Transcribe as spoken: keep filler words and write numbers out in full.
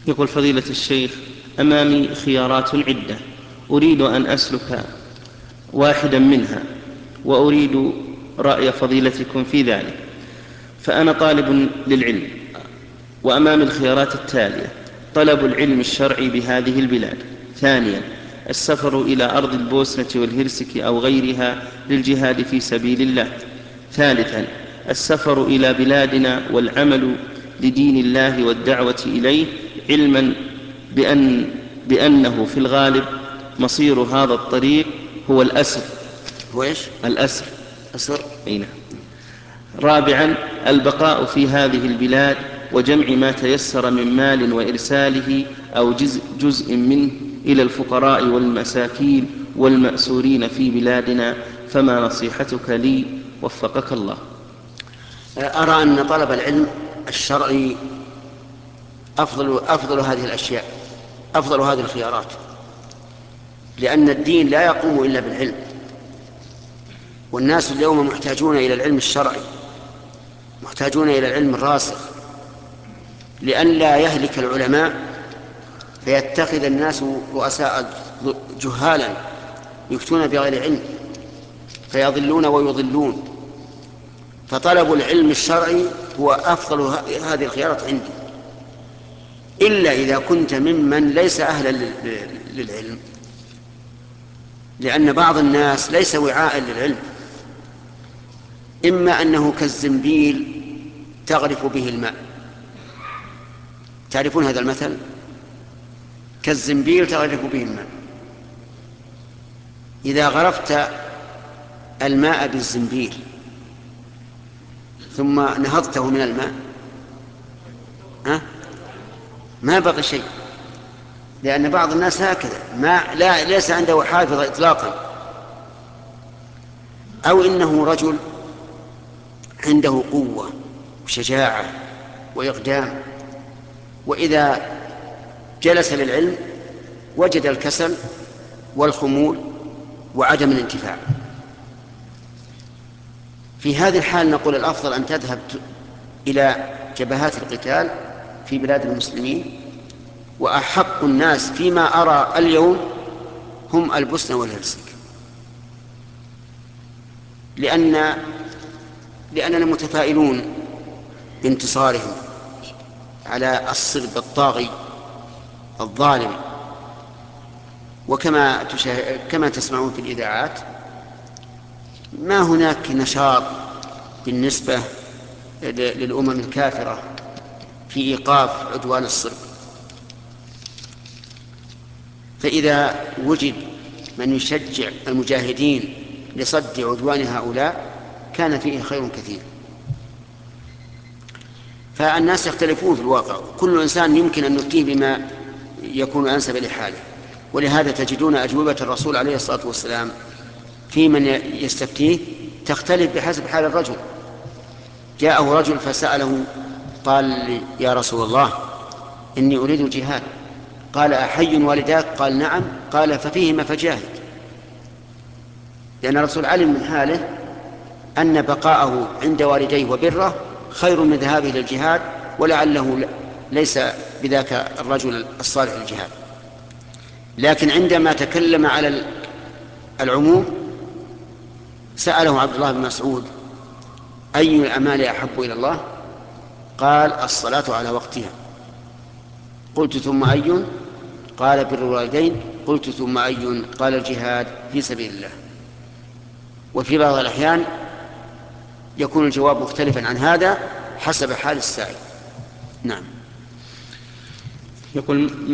يقول فضيلة الشيخ: أمامي خيارات عدة، أريد أن أسلك واحدا منها، وأريد رأي فضيلتكم في ذلك. فأنا طالب للعلم، وأمامي الخيارات التالية: طلب العلم الشرعي بهذه البلاد. ثانيا: السفر إلى أرض البوسنة والهرسك أو غيرها للجهاد في سبيل الله. ثالثا: السفر إلى بلادنا والعمل لدين الله والدعوة إليه، علما بأن بأنه في الغالب مصير هذا الطريق هو الأسر. وإيش؟ الأسر. أسر. أي نعم. رابعا: البقاء في هذه البلاد وجمع ما تيسر من مال وإرساله أو جزء, جزء منه إلى الفقراء والمساكين والمأسورين في بلادنا. فما نصيحتك لي وفقك الله؟ أرى أن طلب العلم الشرعي أفضل, أفضل هذه الأشياء، أفضل هذه الخيارات، لأن الدين لا يقوم إلا بالعلم، والناس اليوم محتاجون إلى العلم الشرعي، محتاجون إلى العلم الراسخ، لئلا يهلك العلماء فيتخذ الناس رؤساء جهالا يفتون بغير علم فيضلون ويضلون. فطلب العلم الشرعي هو أفضل هذه الخيارات عندي، إلا إذا كنت ممن ليس أهلا للعلم، لأن بعض الناس ليس وعاء للعلم، إما أنه كالزنبيل تغرف به الماء. تعرفون هذا المثل؟ كالزنبيل تغرف به الماء. إذا غرفت الماء بالزنبيل ثم نهضته من الماء، ها؟ ما بقي شيء، لأن بعض الناس هكذا ما لا ليس عنده حافظ إطلاقا، أو إنه رجل عنده قوة وشجاعة وإقدام، وإذا جلس للعلم وجد الكسل والخمول وعدم الانتفاع. في هذه الحال نقول الأفضل أن تذهب إلى جبهات القتال في بلاد المسلمين، وأحق الناس فيما أرى اليوم هم البوسنة والهرسك، لأن لأننا متفائلون بانتصارهم على الصلب الطاغي الظالم. وكما كما تسمعون في الإذاعات ما هناك نشاط بالنسبة للأمم الكافرة في إيقاف عدوان الصلب. فإذا وجد من يشجع المجاهدين لصد عدوان هؤلاء كان فيه خير كثير. فالناس يختلفون في الواقع، كل إنسان يمكن أن نفتيه بما يكون أنسب لحاله، ولهذا تجدون أجوبة الرسول عليه الصلاة والسلام في من يستفتيه تختلف بحسب حال الرجل. جاءه رجل فسأله قال: يا رسول الله إني أريد الجهاد. قال: أحي والداك؟ قال: نعم. قال: ففيهما فجاهد. لأن الرسول علم من حاله أن بقاءه عند والديه وبره خير من ذهابه للجهاد، ولعله ليس بذاك الرجل الصالح للجهاد. لكن عندما تكلم على العموم سأله عبد الله بن مسعود: أي الأعمال أحب إلى الله؟ قال: الصلاة على وقتها. قلت: ثم أي؟ قال: بر الوالدين. قلت: ثم أي؟ قال: الجهاد في سبيل الله. وفي بعض الأحيان يكون الجواب مختلفا عن هذا حسب حال السائل. نعم. يقول